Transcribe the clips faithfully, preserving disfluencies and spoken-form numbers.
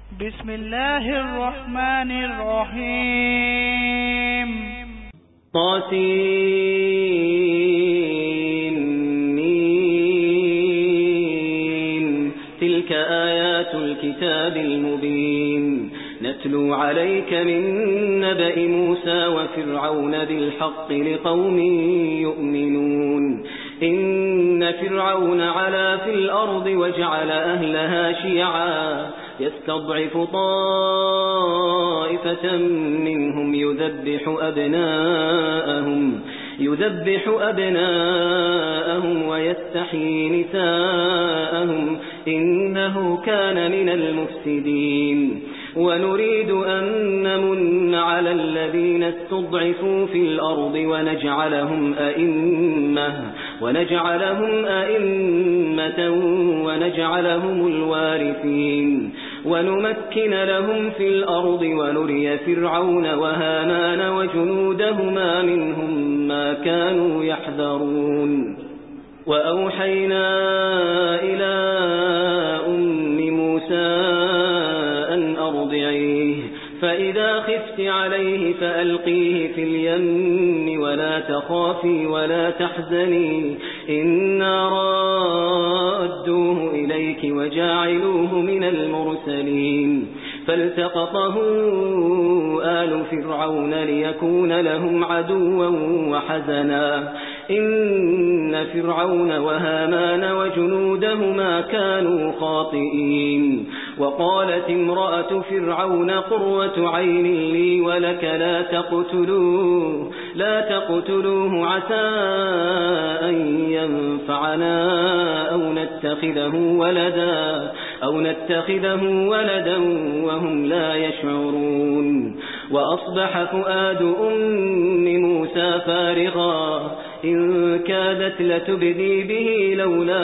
بسم الله الرحمن الرحيم. طاسين. تلك آيات الكتاب المبين نتلو عليك من نبأ موسى وفرعون بالحق لقوم يؤمنون. إن فرعون علا في الأرض وجعل أهلها شيعا يستضعف طائفة منهم يذبح أبناءهم يذبح أبناءهم ويستحيي نساءهم إنه كان من المفسدين. ونريد أن نمن على الذين استضعفوا في الأرض ونجعلهم أئمة ونجعلهم أئمة ونجعلهم الوارثين ونمكن لهم في الأرض ونري فرعون وهامان وجنودهما منهم ما كانوا يحذرون. وأوحينا إلى أم موسى أن أرضعيه فإذا خفت عليه فألقيه في اليم ولا تخافي ولا تحزني إنا رادوه إليك وجاعلوه من المرسلين. فالتقطه آل فرعون ليكون لهم عدوا وحزنا إن فرعون وهامان وجنودهما كانوا خاطئين. وقالت امرأة فرعون قرة عين لي ولك لا تقتلوه لا تقتلوه عسى أن ينفعنا أو نتخذه ولدا أو نتخذه ولدا وهم لا يشعرون. وأصبح فؤاد أم موسى فارغا إن كادت لتبدي به لولا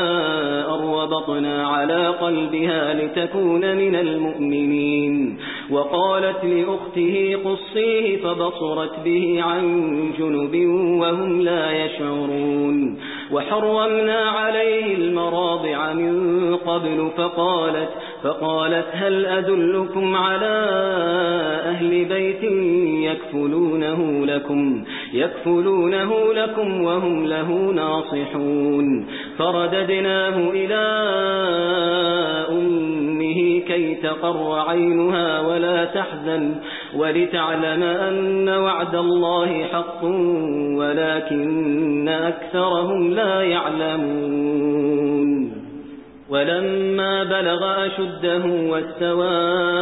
أربطنا على قلبها لتكون من المؤمنين. وقالت لأخته قصيه فبصرت به عن جنب وهم لا يشعرون. وحرمنا عليه المراضع من قبل فقالت فقالت هل أدلكم على أهل بيت يكفلونه لكم يكفلونه لكم وهم له ناصحون. فرددناه إلى أمه كي تقر عينها ولا تحزن ولتعلم أن وعد الله حق ولكن أكثرهم لا يعلمون. ولما بلغ أشده واستوى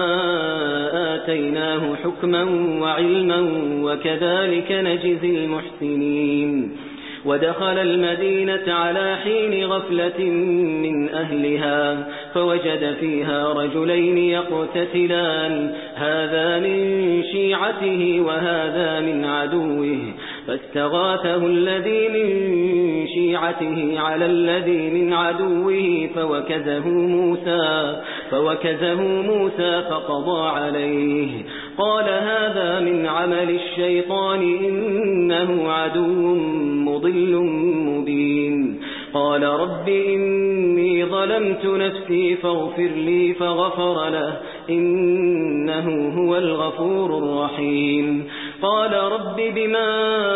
آتيناه حكما وعلما وكذلك نجزي المحسنين. ودخل المدينة على حين غفلة من أهلها فوجد فيها رجلين يقتتلان هذا من شيعته وهذا من عدوه فاستغاثه الذي من شيعته على الذي من عدوه فوكزه موسى فوكزه موسى فقضى عليه قال هذا من عمل الشيطان إنه عدو مضل مبين. قال رب إني ظلمت نفسي فاغفر لي فغفر له إنه هو الغفور الرحيم. قال رب بما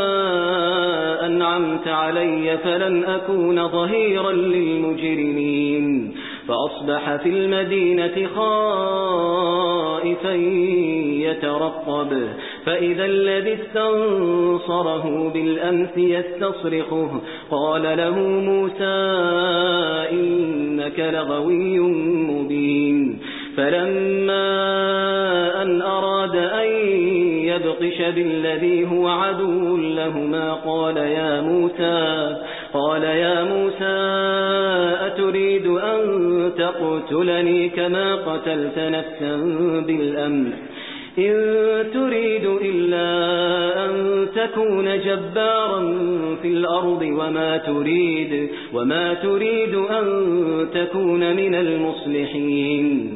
أنعمت علي فلن أكون ظهيرا للمجرمين. فأصبح في المدينة خائفا يترقب فإذا الذي استنصره بالأمس يستصرخه قال له موسى إنك لغوي مبين. فلما أن أراد أن يبطش بالذي هو عدو لهما قال يا موسى قال يا موسى أتريد أن تقتلني كما قتلت نفسا بالأمر إن تريد إلا أن تكون جبارا في الأرض وما تريد وما تريد أن تكون من المصلحين.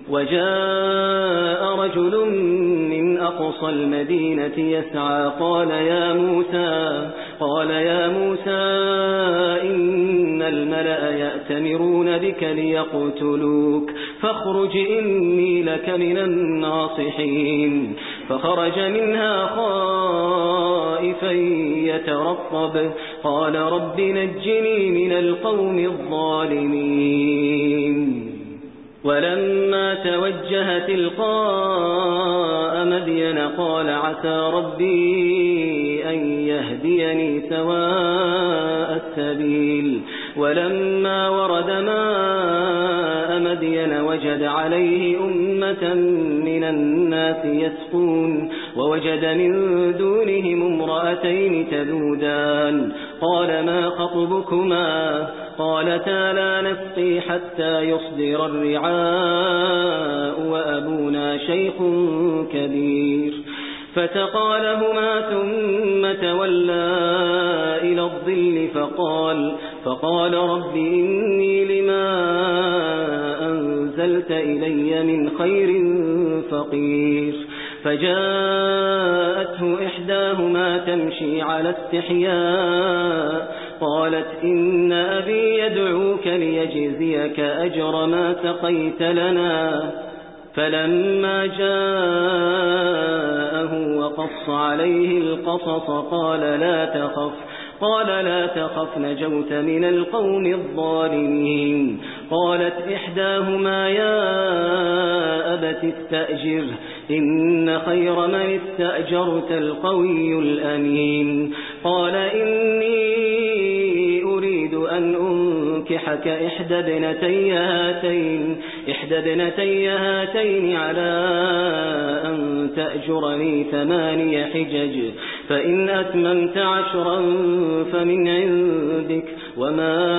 وجاء رجل من أقصى المدينة يسعى قال يا موسى قال يا موسى إن الملأ يأتمرون بك ليقتلوك فاخرج إني لك من الناصحين فخرج منها خائفا يترقب قال رب نجني من القوم الظالمين ولما توجه تلقاء مدين قال عسى ربي أن يهديني سواء السبيل ولما ورد ماء مدين وجد عليه أمة من الناس يسقون ووجد من دونهم امرأتين تذودان قال ما خطبكما قالتا لا نسقي حتى يصدر الرعاء وأبونا شيخ كبير فسقى لهما ثم تولى إلى الظل فقال فقال رب إني لما أنزلت إلي من خير فقير فجاءته إحداهما تمشي على استحياء قالت إن أبي يدعوك ليجزيك أجر ما سقيت لنا فلما جاءه وقص عليه القصص قال لا تخف قال لا تخف نجوت من القوم الظالمين قالت إحداهما يا أبت استأجر إن خير من استأجرت القوي الأمين قال إني أريد أن أنكحك إحدى ابنتي هاتين إحدى ابنتي هاتين على أن تأجرني ثماني حجج فإن أتممت عشرا فمن عندك وما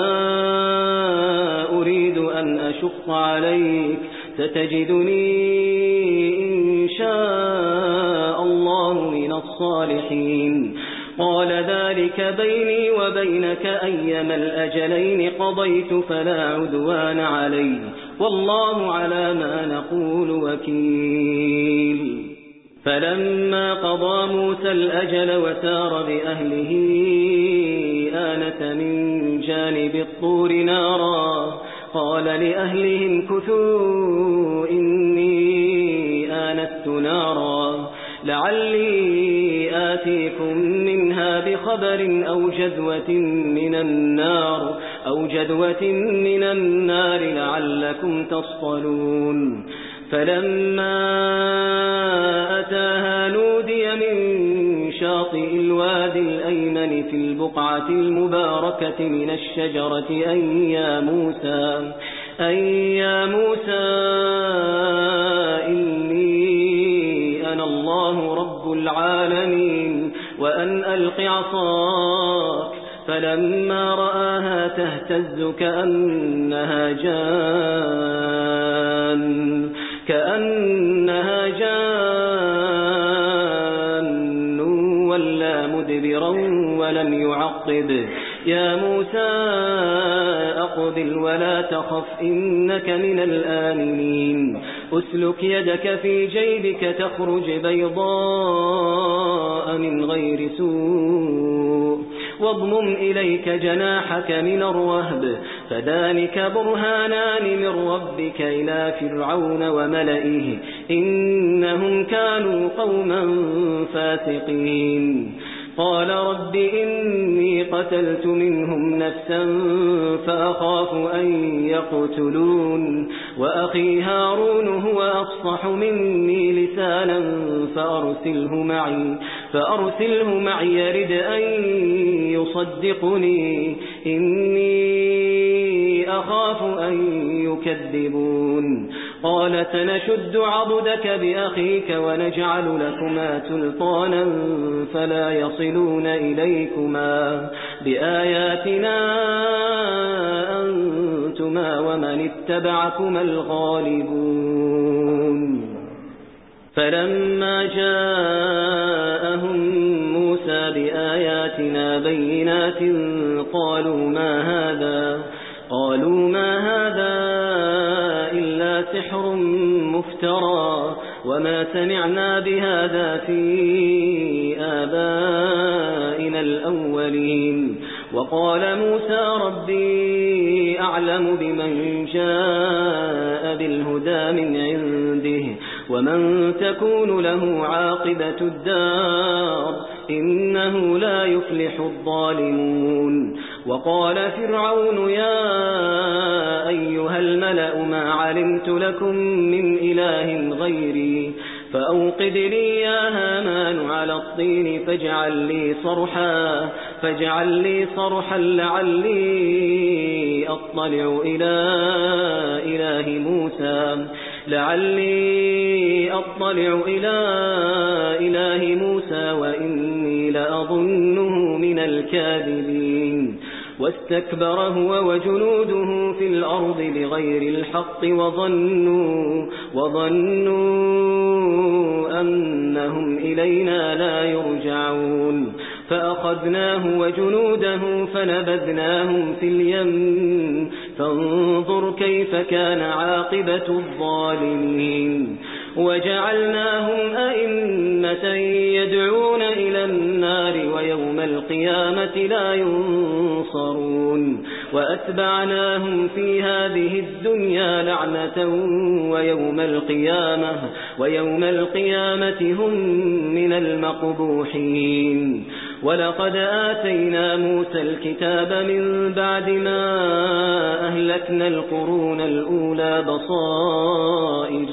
أريد أن أشق عليك ستجدني إن شاء الله من الصالحين قال ذلك بيني وبينك أيما الأجلين قضيت فلا عدوان علي والله على ما نقول وكيل فلما قضى موسى الأجل وسار بأهله آنس من جانب الطور نارا قال لأهلهم كثوا إني آنست نارا لعلي آتيكم منها بخبر أو جذوة من النار أو جذوة من النار لعلكم تصطلون فلما أتاها نودي من شاطئ الوادي الأيمن في البقعة المباركة من الشجرة أي يا موسى أي يا موسى إني أنا الله رب العالمين وأن ألق عصاك فلما رآها تهتز كأنها جان كأنها جان ولا مدبرا ولم يعقب يا موسى أقبل ولا تخف إنك من الآمنين أسلك يدك في جيبك تخرج بيضاء من غير سوء واضمم إليك جناحك من الرهب فذلك برهانان من ربك إلى فرعون وملئه إنهم كانوا قوما فاسقين قال رب إني قتلت منهم نفسا فأخاف أن يقتلون وأخي هارون هو أفصح مني لسانا فأرسله معي فأرسله معي يرد أن يصدقني إني أخاف أن يكذبون قال سنشد عضدك بأخيك ونجعل لكما سلطانا فلا يصلون إليكما بآياتنا أنتما ومن اتبعكما الغالبون فلما جاءهم موسى بآياتنا بينات قالوا ما هذا قالوا ما هذا إلا سحر مفترى وما سمعنا بهذا في آبائنا الأولين وقال موسى ربي أعلم بمن جاء بالهدى من عنده ومن تكون له عاقبة الدار إنه لا يفلح الظالمون وقال فرعون يا أيها الملأ ما علمت لكم من إله غيري فأوقد لي يا هامان على الطين فاجعل لي صرحا فاجعل لي صرحا لعلي أطلع إلى إله موسى لعلي أطلع إلى إله موسى وإني لأظنه من الكاذبين واستكبر هو وجنوده في الأرض بغير الحق وظنوا وظنوا أنهم إلينا لا يرجعون فأخذناه وجنوده فنبذناهم في اليم فانظر كيف كان عاقبة الظالمين وجعلناهم أئمة يدعون إلى النار ويوم القيامة لا ينصرون وأتبعناهم في هذه الدنيا لعنة ويوم القيامة ويوم القيامة هم من المقبوحين ولقد آتينا موسى الكتاب من بعد ما أهلكنا القرون الأولى بصائر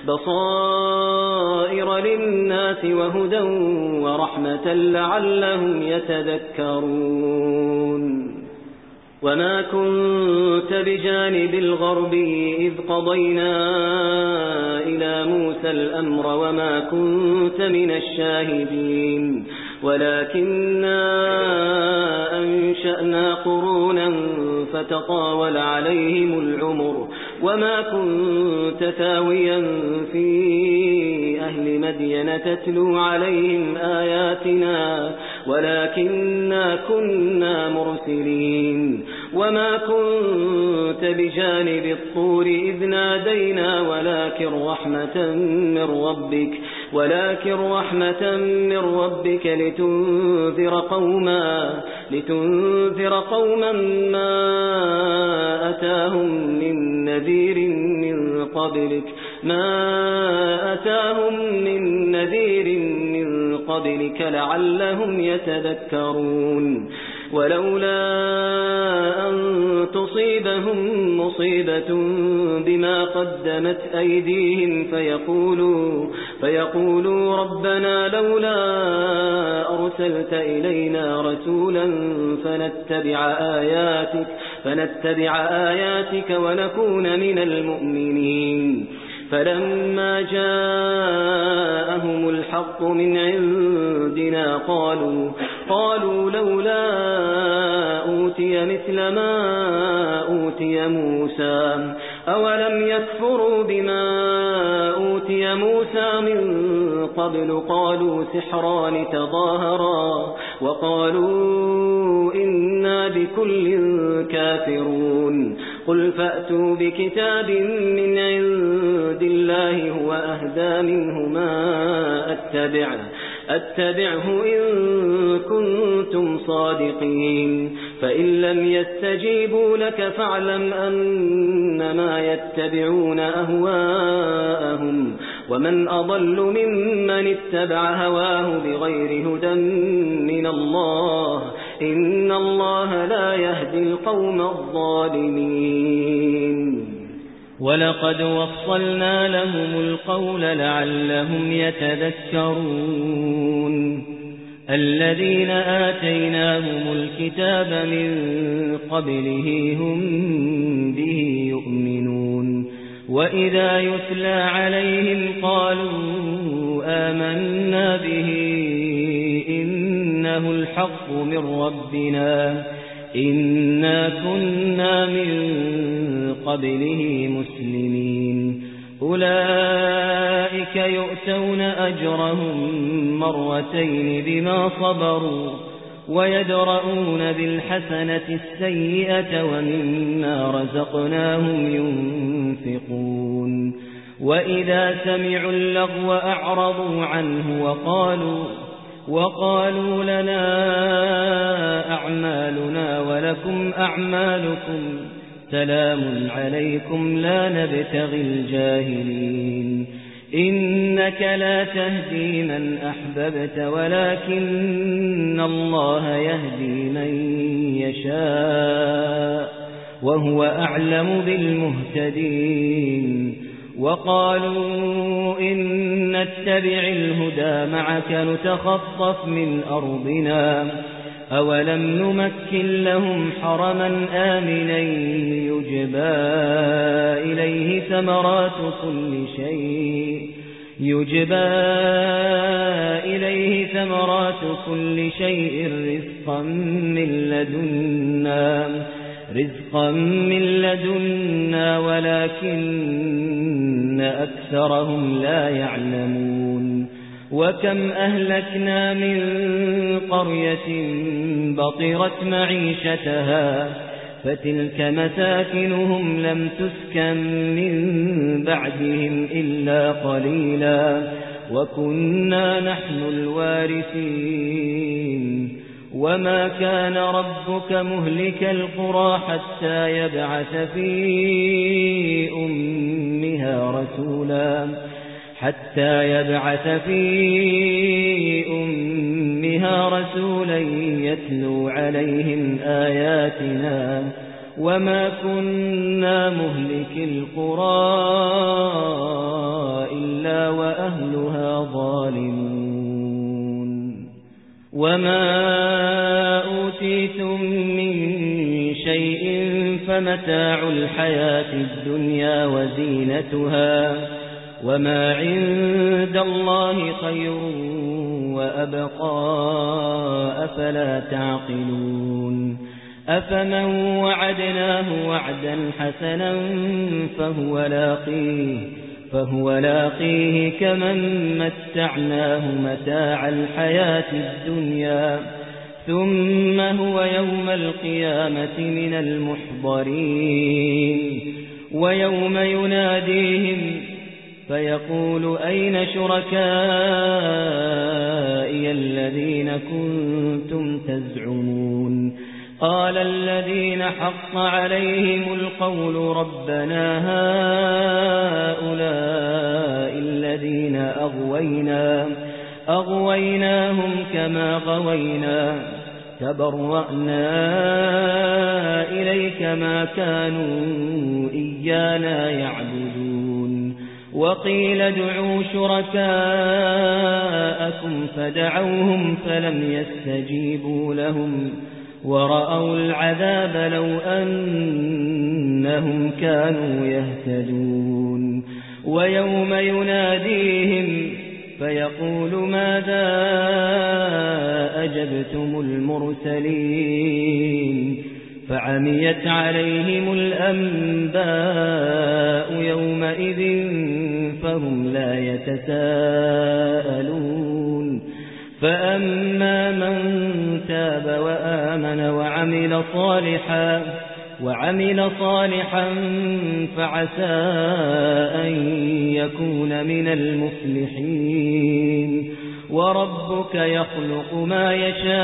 بصائر للناس وهدى ورحمة لعلهم يتذكرون وما كنت بجانب الغربي إذ قضينا إلى موسى الأمر وما كنت من الشاهدين ولكننا أنشأنا قرونا فتطاول عليهم العمر وما كنت ثاويا في أهل مدين تتلو عليهم آياتنا ولكننا كنا مرسلين وما كنت بجانب الطور إذ نادينا ولكن رحمة من ربك ولكن رحمة من ربك لتنذر قوما لتنذر قوما ما أتاهم من نذير من قبلك ما أتاهم من نذير من قبلك لعلهم يتذكرون ولولا أن تصيبهم مصيبة بما قدمت أيديهم فيقولوا, فيقولوا ربنا لولا أرسلت إلينا رسولا فنتبع آياتك, فنتبع آياتك ونكون من المؤمنين فلما جاءهم الحق من عندنا قالوا قالوا لولا أوتي مثل ما أوتي موسى أولم يكفروا بما أوتي موسى من قبل قالوا سحران تظاهرا وقالوا إنا بكل كافرون قل فأتوا بكتاب من عند الله هو أهدى منه ما أتبعه أتبعه إن كنتم صادقين فإن لم يستجيبوا لك فاعلم أنما يتبعون أهواءهم ومن أضل ممن اتبع هواه بغير هدى من الله إن الله لا يهدي القوم الظالمين ولقد وصلنا لهم القول لعلهم يتذكرون الذين آتيناهم الكتاب من قبله هم به يؤمنون وإذا يتلى عليهم قالوا آمنا به إنه الحق من ربنا إنا كنا من قبله مسلمين أولئك يؤتون أجرهم مرتين بما صبروا ويدرؤون بالحسنة السيئة ومما رزقناهم ينفقون وإذا سمعوا اللغو أعرضوا عنه وقالوا وقالوا لنا أعمالنا ولكم أعمالكم سلام عليكم لا نبتغي الجاهلين إنك لا تهدي من أحببت ولكن الله يهدي من يشاء وهو أعلم بالمهتدين وقالوا إن نتبع الهدى معك نتخطف من أرضنا أولم نمكن لهم حرما آمنا يجبى إليه ثمرات كل شيء يجبى إليه ثمرات كل شيء رزقا من لدنا رزقا من لدنا ولكن أكثرهم لا يعلمون وكم أهلكنا من قرية بطرت معيشتها فتلك مساكنهم لم تسكن من بعدهم إلا قليلا وكنا نحن الوارثين وما كان ربك مهلك القرى حتى يبعث في أمها رسولا حتى يبعث في أمها رسولا يتلو عليهم آياتنا وما كنا مهلك القرى إلا وأهلها ظالمون وما أوتيتم من شيء فمتاع الحياة الدنيا وزينتها وما عند الله خير وأبقى أفلا تعقلون أفمن وعدناه وعدا حسنا فهو لاقيه فهو لاقيه كمن متعناه متاع الحياة الدنيا ثم هو يوم القيامة من المحضرين ويوم يناديهم فيقول أين شركائي الذين كنتم تزعمون قال الذين حق عليهم القول ربنا هؤلاء الذين أغوينا أغويناهم كما غوينا تبرأنا إليك ما كانوا إيانا يعبدون وقيل ادعوا شركاءكم فدعوهم فلم يستجيبوا لهم ورأوا العذاب لو أنهم كانوا يهتدون ويوم يناديهم فيقول ماذا أجبتم المرسلين فعميت عليهم الأنباء يومئذ فهم لا يتساءلون فأما من تاب وآمن وعمل صالحا وعمل صالحا فعسى أن يكون من المفلحين وربك يخلق ما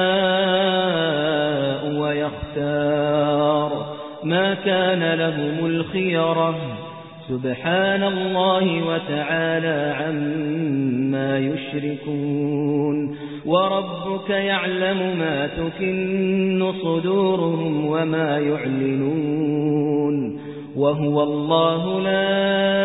يشاء ويختار ما كان لهم الخيرة سبحان الله وتعالى عما يشركون وربك يعلم ما تكن صدورهم وما يعلنون وهو الله لا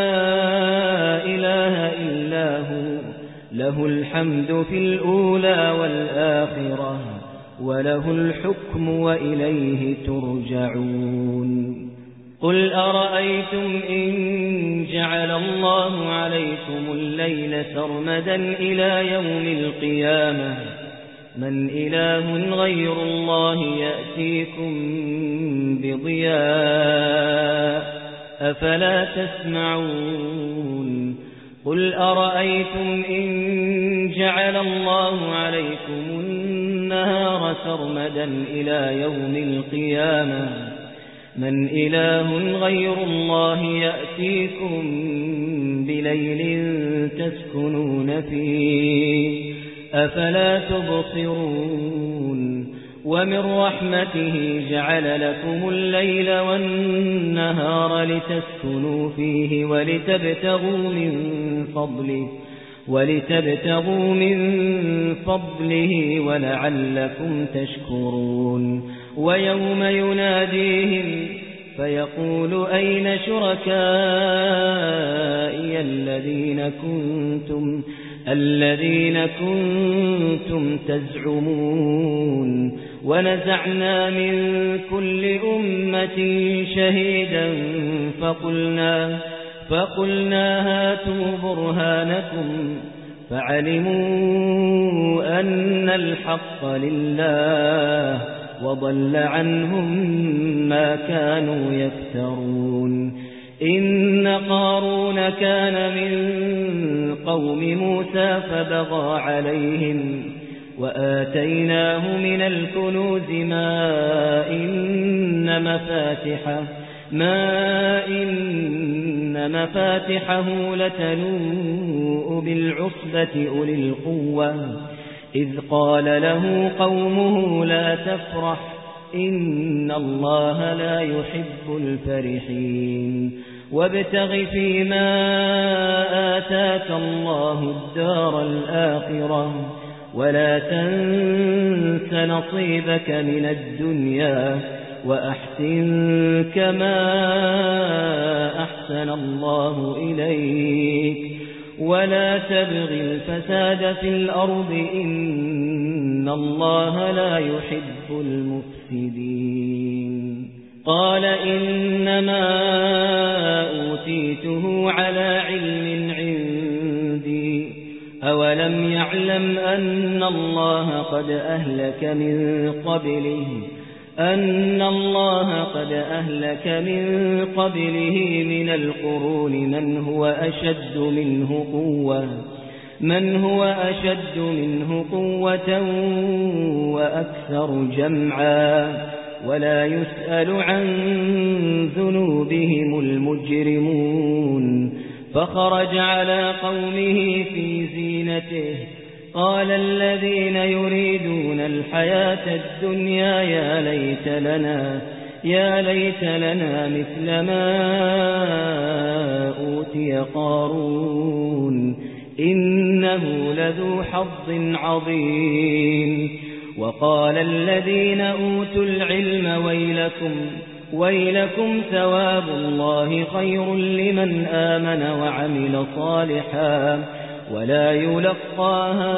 إله إلا هو له الحمد في الأولى والآخرة وله الحكم وإليه ترجعون قل أرأيتم إن جعل الله عليكم الليل سرمدا إلى يوم القيامة من إله غير الله يأتيكم بضياء أفلا تسمعون قل أرأيتم إن جعل الله عليكم النهار سرمدا إلى يوم القيامة من إله غير الله يأتيكم بليل تسكنون فيه أفلا تبصرون ومن رحمته جعل لكم الليل والنهار لتسكنوا فيه ولتبتغوا من فضله ولتبتغوا من فضله ولعلكم تشكرون ويوم يناديهم فيقول أين شركائي الذين كنتم الذين كنتم تزعمون ونزعنا من كل أمة شهيدا فقلنا فقلنا هاتوا برهانكم فعلموا أن الحق لله وضل عنهم ما كانوا يفترون إن قارون كان من قوم موسى فبغى عليهم وآتيناه من الكنوز ما إن مفاتحه ما إن مفاتحه لتنوء بالعصبة أولي القوة إذ قال له قومه لا تفرح إن الله لا يحب الفرحين وابتغ فيما آتاك الله الدار الآخرة ولا تنس نصيبك من الدنيا وأحسن كما أحسن الله إليك ولا تبغ الفساد في الأرض إن الله لا يحب المفسدين قال إنما أوتيته على علم عندي أولم يعلم أن الله قد أهلك من قبله أن الله قد أهلك من قبله من القرون من هو أشد منه قوة من هو أشد منه قوة وأكثر جمعا ولا يسأل عن ذنوبهم المجرمون فخرج على قومه في زينته قال الذين يريدون الحياة الدنيا يا ليت لنا يا ليت لنا مثل ما أوتي قارون إنه لذو حظ عظيم وقال الذين أوتوا العلم ويلكم ويلكم ثواب الله خير لمن آمن وعمل صالحا ولا يلقاها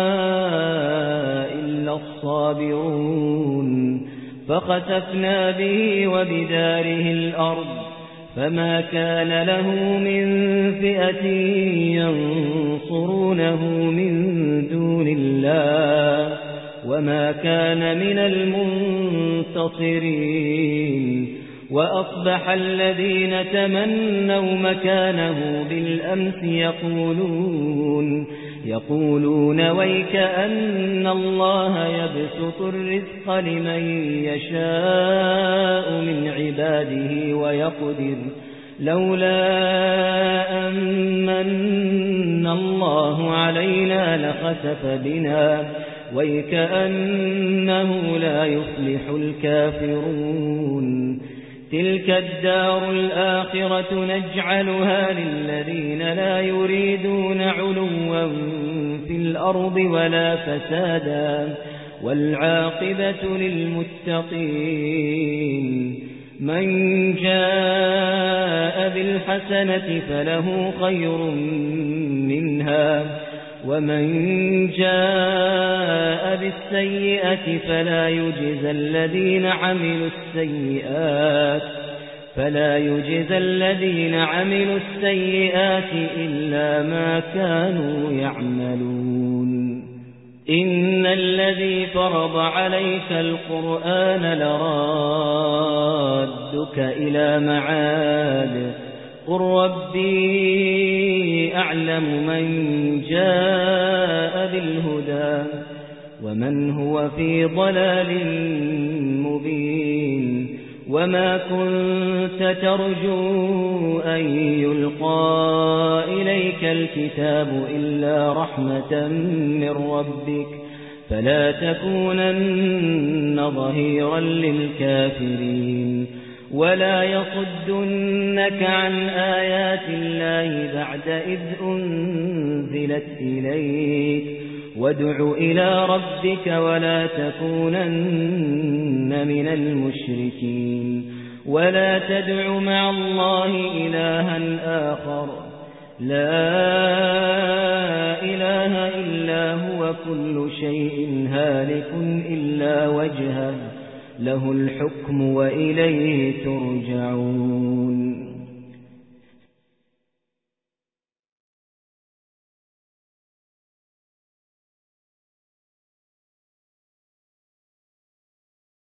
إلا الصابرون فخسفنا به وبداره الأرض فما كان له من فئة ينصرونه من دون الله وما كان من المنتصرين وأصبح الذين تمنوا مكانه بالأمس يقولون يقولون ويك أن الله يبسط الرزق لمن يشاء من عباده ويقدر لولا أمن الله علينا لخسف بنا ويكأنه لا يفلح الكافرون تلك الدار الآخرة نجعلها للذين لا يريدون علوا في الأرض ولا فسادا والعاقبة للمتقين من جاء بالحسنة فله خير منها ومن جاء بالسيئة فلا يجزى الذين عملوا السيئات فلا يجزى الذين عملوا السيئات إلا ما كانوا يعملون إن الذي فرض عليك القرآن لرادك إلى معاد قل ربي أعلم من جاء بالهدى ومن هو في ضلال مبين وما كنت ترجو أن يلقى إليك الكتاب إلا رحمة من ربك فلا تكونن ظهيرا للكافرين ولا يصدنك عن آيات الله بعد إذ أنزلت إليك وادع إلى ربك ولا تكونن من المشركين ولا تدع مع الله إلها آخر لا إله إلا هو كل شيء هالك إلا وجهه له الحكم وإليه ترجعون